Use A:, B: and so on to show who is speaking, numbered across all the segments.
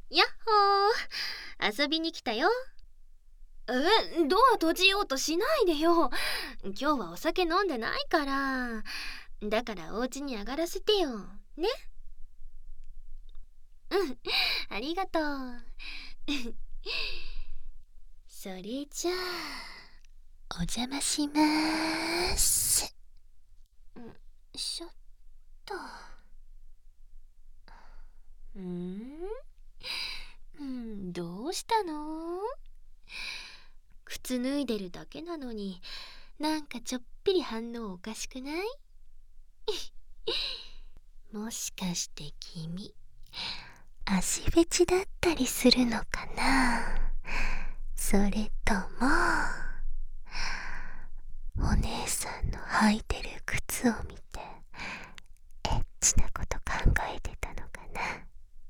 A: やっほー、遊びに来たよ。ドア閉じようとしないでよ。今日はお酒飲んでないから。だからお家に上がらせてよ。ね。うん、ありがとう。それじゃあ、お邪魔しまーす。ちょっと。どうしたの？靴脱いでるだけなのに、なんかちょっぴり反応おかしくない？もしかして君、足フェチだったりするのかな？それとも、お姉さんの履いてる靴を見て、エッチなこと考えてたのかな？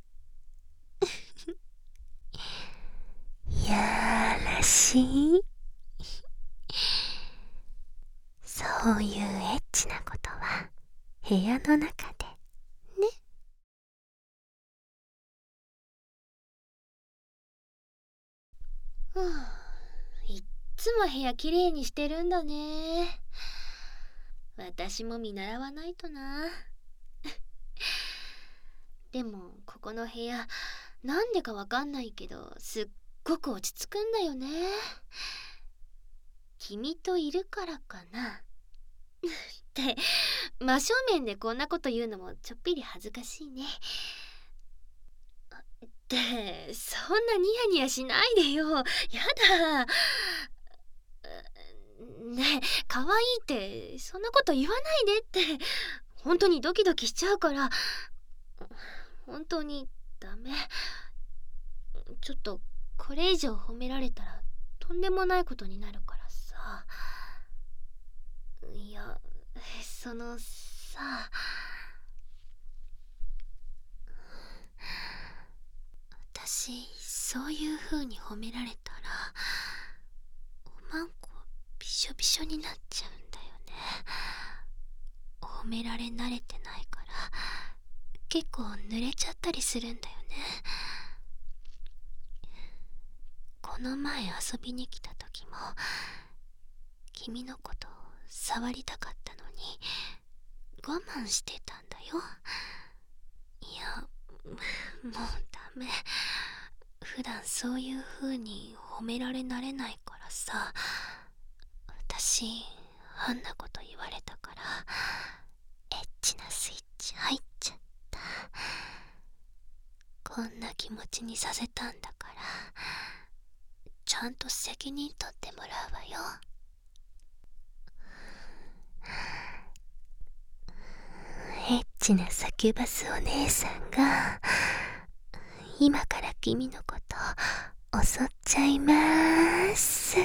A: やらしい。そういうエッチなことは部屋の中でね。いっつも部屋きれいにしてるんだね。私も見習わないとな。でもここの部屋、なんでかわかんないけどすっごく落ち着くんだよね。君といるからかな。って真正面でこんなこと言うのもちょっぴり恥ずかしいね。ってそんなニヤニヤしないでよ。やだ。ねえ、可愛いってそんなこと言わないでって。本当にドキドキしちゃうから。本当にダメ。ちょっとこれ以上褒められたらとんでもないことになるからさ。いや、そのさ、私そういう風に褒められたらおまんこびしょびしょになっちゃうんだよね。褒められ慣れてないから結構濡れちゃったりするんだよね。この前遊びに来た時も君のこと触りたかったのに我慢してたんだよ。いや、もうダメ。普段そういう風に褒められ慣れないからさ。私あんなこと言われたからエッチなスイッチ入っちゃった。こんな気持ちにさせたんだからちゃんと責任取ってもらうわよ。エッチなサキュバスお姉さんが今から君のこと襲っちゃいまーす。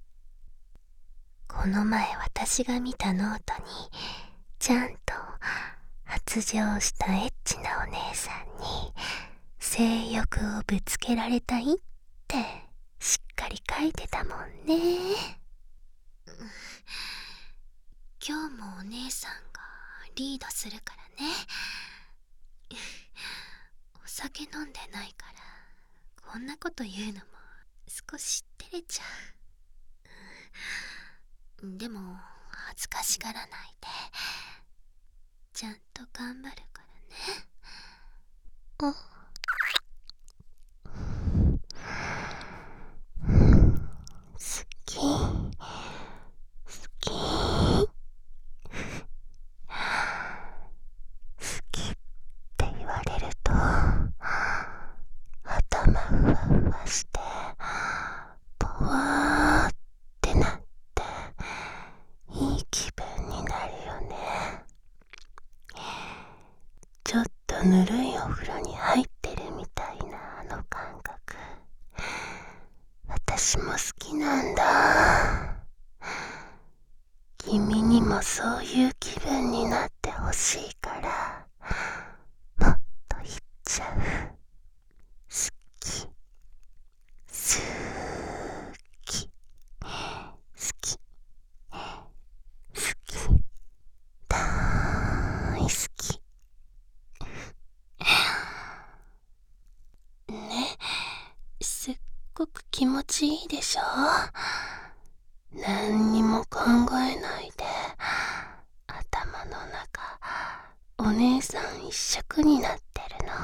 A: この前私が見たノートにちゃんと発情したエッチなお姉さんに性欲をぶつけられたいってしっかり書いてたもんね。今日もお姉さんがリードするからね。お酒飲んでないからこんなこと言うのも少し照れちゃう。でも恥ずかしがらないでちゃんと頑張るからね。好き好き好きって言われると頭ふわふわしてぽわーってなっていい気分になるよね。ちょっとぬるいお風呂に入ってるみたいなあの感覚、私も好きなんだ。君にもそういう気分になってほしいからもっと言っちゃう。好き好き好き好き大好きね
B: 持ちいいでしょ。何にも考えないで頭の中お姉さん一色になってるの。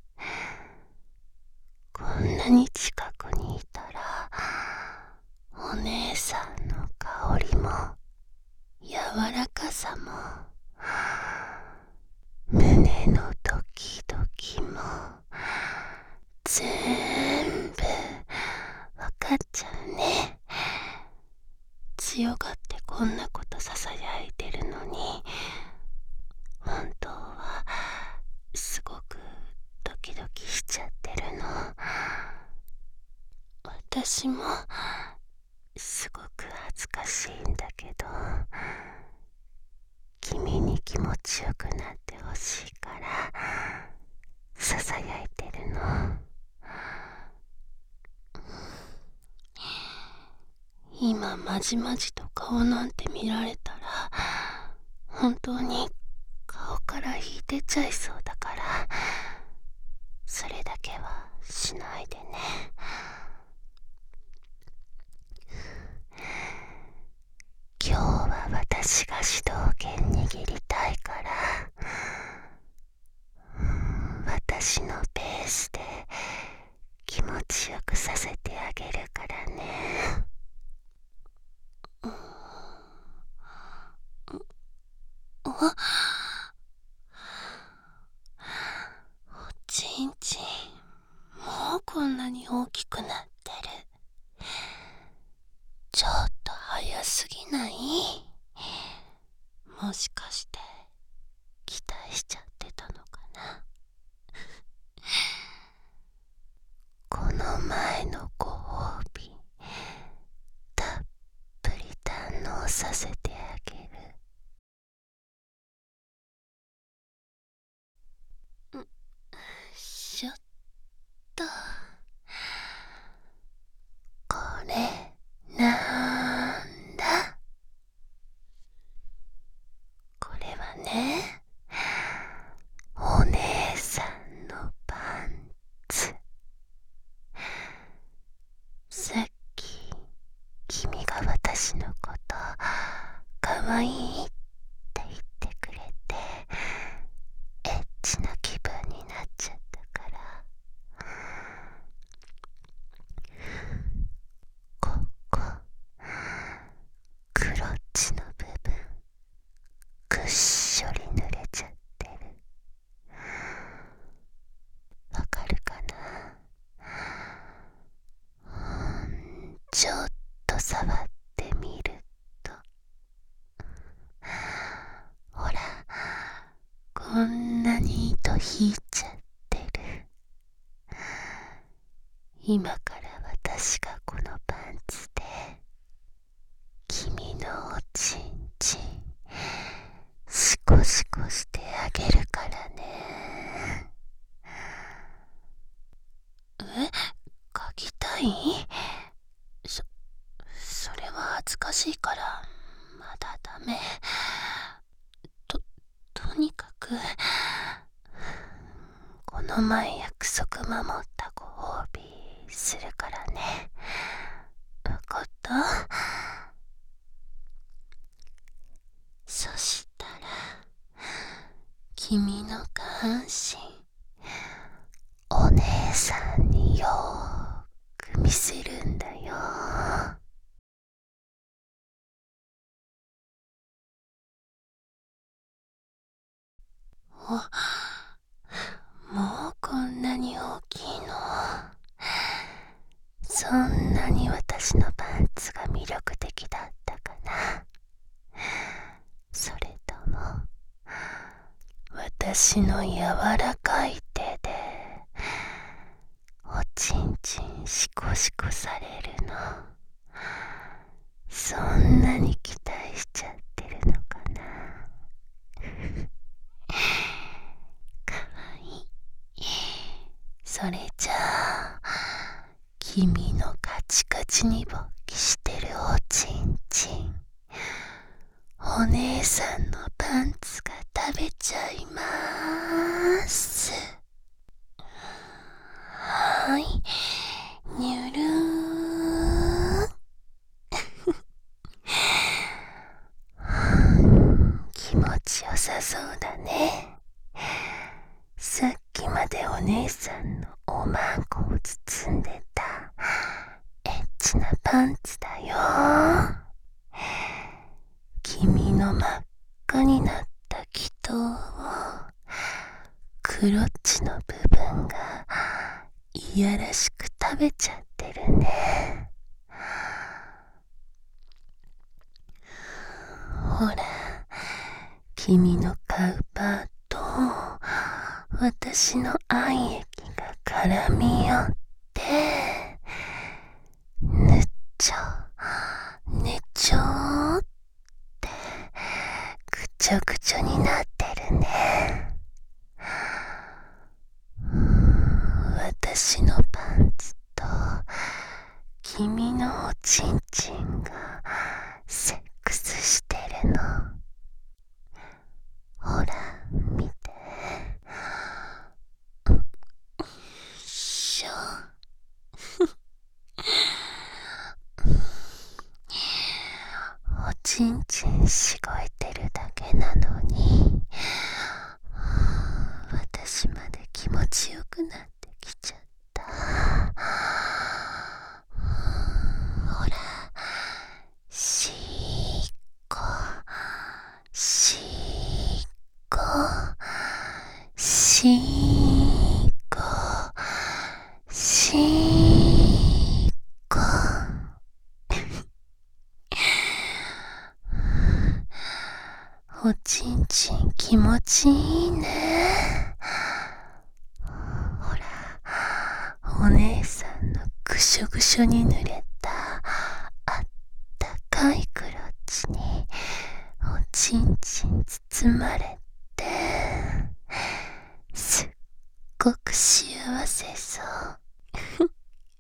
B: こんなに近くにいたらお姉さんの香りも柔らかさも胸のドキドキも全部わかっちゃうね。強がってこんなことささやいてるのに本当はすごくドキドキしちゃってるの。私もすごく恥ずかしいんだけど君に気持ちよくなってほしいからささやいてるの。今まじまじと顔なんて見られたら本当に顔から引いてちゃいそうだからそれだけはしないでね。今日は私が主導権握りたいから私のペースで気持ちよくさせてあげるからね。おちんちんもうこんなに大きくなってる。ちょっと早すぎない？もしかして期待しちゃってたのかな。この前のご褒美たっぷり堪能させてあげる。しょっとこれなんだ？これはねお姉さんのパンツ。さっき君が私のことかわいいって言ってくれてエッチな気分になっちゃったからここクロッチの部分ぐっしょり濡れちゃってる。わかるかな？ちょっと触ってみるとほらこんなに糸引いちゃってる。今から私がこのパンツで君のおちんちんシコシコしてあげるからね。嗅ぎたい？それは恥ずかしいからまだダメ。とにかくこの前約束守ったご褒美するからね。わかった？そしたら君の下半身お姉さんによーく見せるんだよ。もうこんなに大きいの？そんなに私のパンツが魅力的だったかな？それとも私の柔らかい手でおちんちんシコシコされるの？そんなに期待しちゃってるのかな？かわいい。それじゃあ君のカチカチに勃起してるおちんちんお姉さんのパンツが食べちゃいまーす。はい、にゅるー気持ちよさそうだね。さっきまでお姉さんのおまんこを包んでたエッチなパンツだよ。君の真っ赤になった気筒をクロッチの部分がいやらしく食べちゃってるね。ほら、君の買うパーと私の愛液が絡み寄ってぬっちょねちょーってぐちょぐちょになってるね。私のパンツと君のおちんちんがセックスしてるの。ほら見て。しょおちんちんしごいてるだけなのに私まで気持ちよくなってきちゃった。ほら、しっこしっこしっこしっこおちんちん気持ちいいね。ほら、お姉さんのぐしょぐしょに濡れたあったかいクロッチにおちんちん包まれてすっごく幸せそう。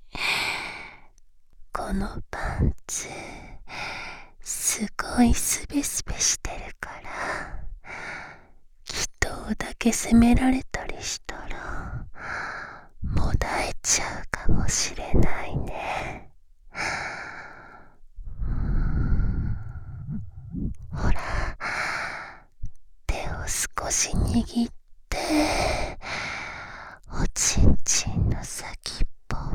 B: このパンツすごいスベスベしてるから気筒だけ責められたりしたらもだえちゃうかもしれないね。ほら、手を少し握っておちんちんの先っぽを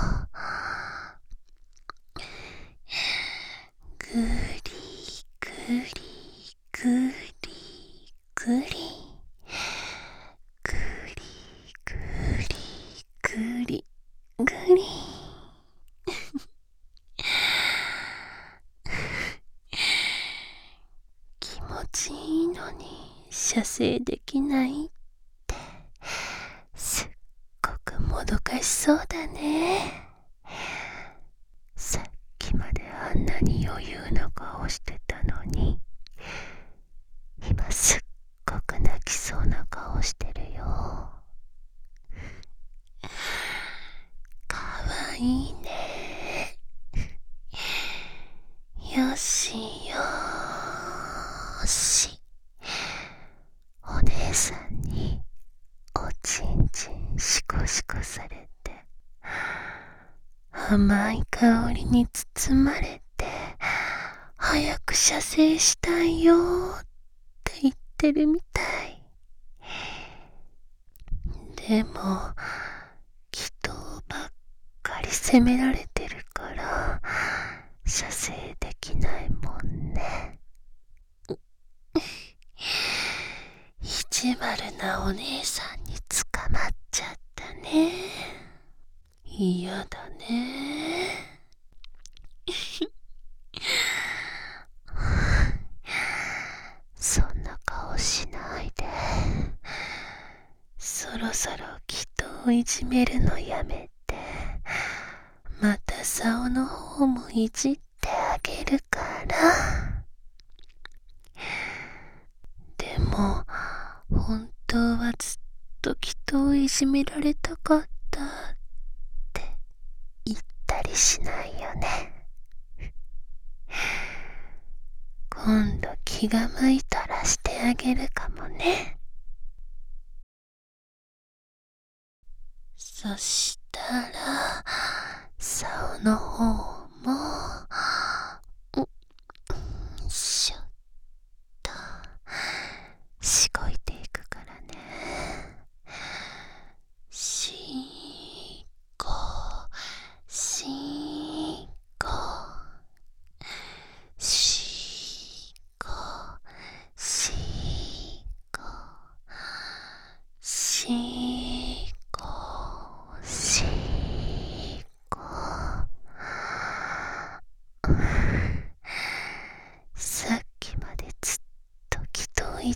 B: ぐりぐりぐりぐりぐりぐりぐりぐり気持ちいいのに射精できないってすっごくもどかしそうだね。さっきまであんなに余裕な顔してたのに今すっごく泣きそうな顔してるよ。かわいいね。よしよーし、お姉さんにおちんちんシコシコされて甘い香りに包まれて早く射精したいよーって言ってるみたい。でも気筒ばっかり責められてるから射精できないもんね。意地悪なお姉さんに捕まっちゃったね。嫌だね。そんな顔しないで。そろそろ気筒いじめるのやめてまた竿の方もいじってあげるから。でも本当はずっと気筒いじめられたかったって言ったりしないよね。今度気が向いたらしてあげるかもね。そしたら竿の方もしょっと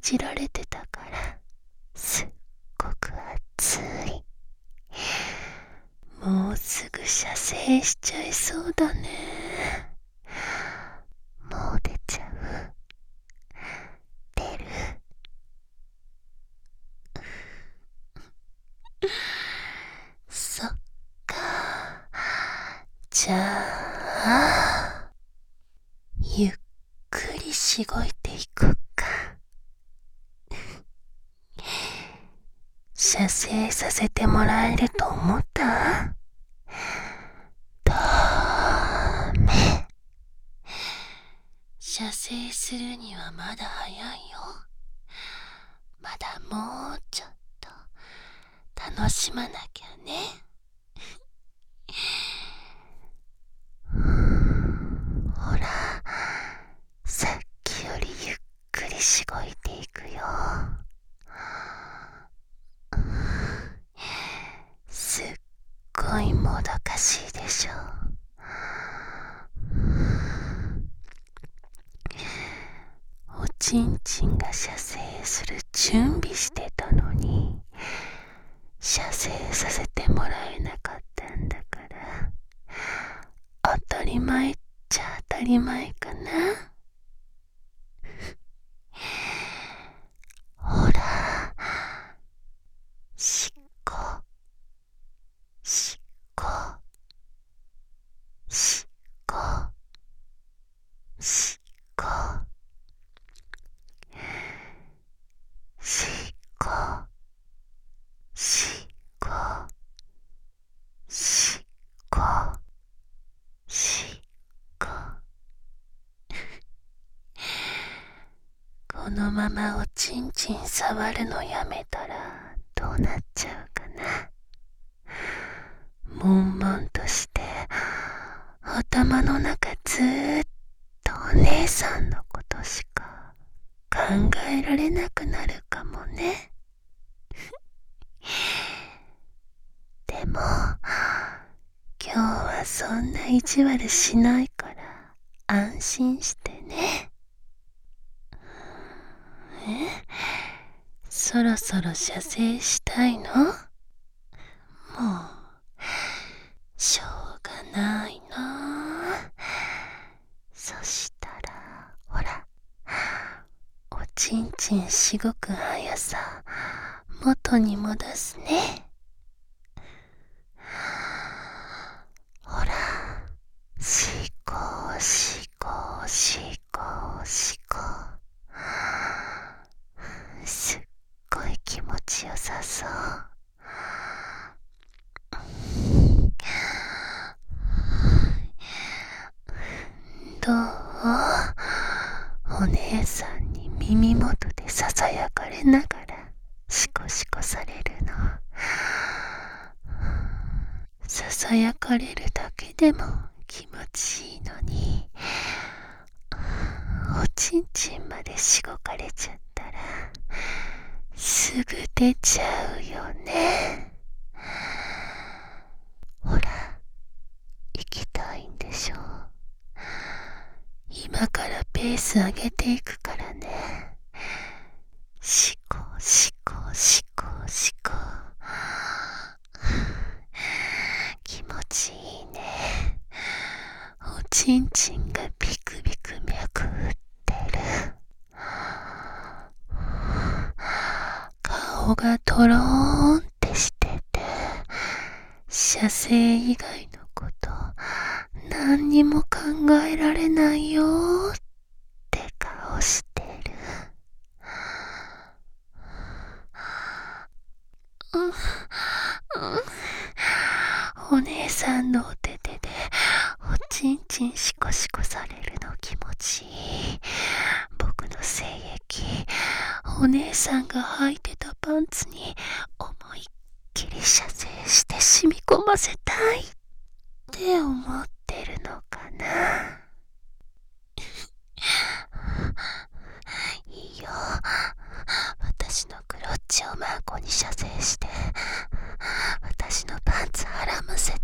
B: じられてたからすっごく暑い。もうすぐ射精しちゃいそうだね。もう出ちゃう？出る？そっか。じゃあゆっくりしごいていこっか。射精させてもらえると思った？ダメ。射精するにはまだ早いよ。まだもうちょっと楽しまなきゃね。ほら、さっきよりゆっくりしごいていくよ。すっごいもどかしいでしょ。おちんちんが射精する準備してたのに射精させてもらえなかったんだから、当たり前っちゃ当たり前かな。ほら、しっこしっこしっこしっこしっこしっこしっこしっこ。このままおちんちん触るのやめたらどうなっちゃうかな。悶々として頭の中ずーっとお姉さんのことしか考えられなくなるかもね。でも今日はそんな意地悪しないから安心してね。そろそろ射精したいの？もうしょうがないな。そしたらほら、おちんちんしごく速さ元に戻すね。ほら、しこしこしこしこ。すっごい気持ちよさそう。どう？お姉さんに耳元でささやかれながらシコシコされるの。ささやかれるだけでも気持ちいいのに、おちんちんまでしごかれちゃったらすぐ出ちゃうよね。ほら、行きたいんでしょ。今からペース上げていくからね。しこしこしこしこ。気持ちいいね。おちんちんがビクビク脈打ってる。顔がトローンってしてて、射精以外のこと何にも考えられないよーって顔してる。お姉さんのお手手でおちんちんシコシコされるの気持ちいい。僕の精液、お姉さんが履いてたパンツに思いっきり射精して染み込ませたいって思ってるのかな。いいよ、私のクロッチをマンコに射精して私のパンツ絡ませて、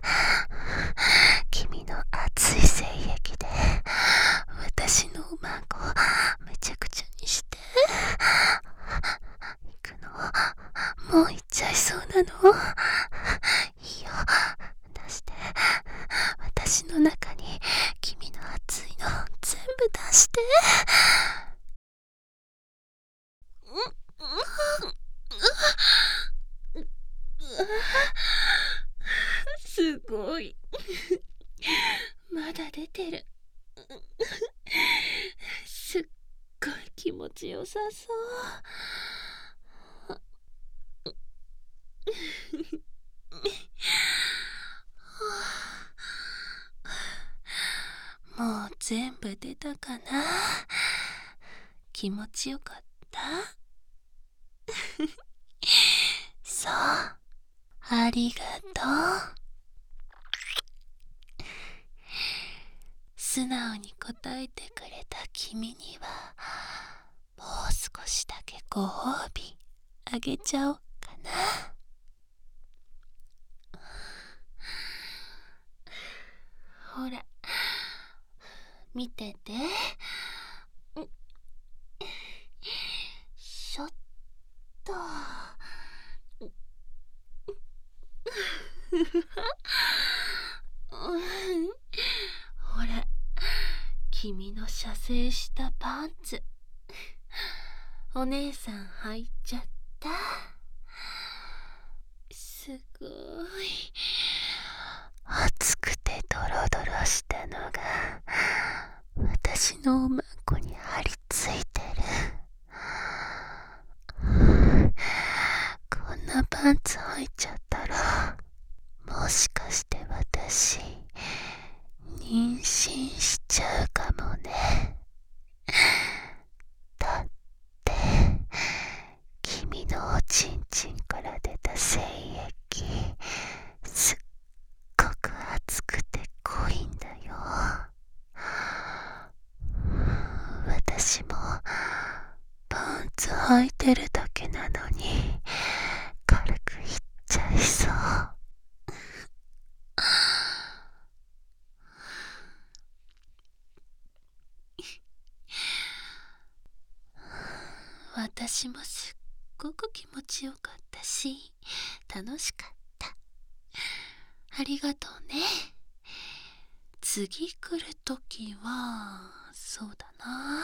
B: 君の熱い精液で私のマンコめちゃくちゃにして。 もう行っちゃいそうなの？いいよ、出して。私の中に君の熱いの全部出して。すごい。まだ出てる。すっごい気持ちよさそう。もう全部出たかな？気持ちよかった？そう、ありがとう。素直に答えてくれた君にはもう少しだけご褒美あげちゃおうかな。ほら、見てて。しょっと。ほら、君の射精したパンツ、お姉さん履いちゃった。すごい熱くてドロドロしたのが私のおまんこに張り付いてる。こんなパンツ履いちゃったら、もしかして私妊娠しちゃうかもね。だって君のおちんちんから出た精液すっごく熱くて濃いんだよ。私もパンツ履いてるだけなのに軽くいっちゃいそう。私もすっごく気持ちよかったし楽しかった。ありがとうね。次来るときはそうだな、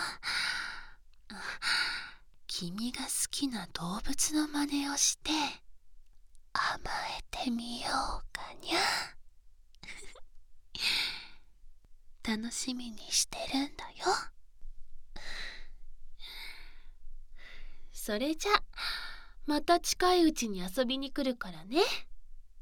B: 君が好きな動物の真似をして甘えてみようかにゃ。楽しみにしてるんだよ。それじゃまた近いうちに遊びに来るからね。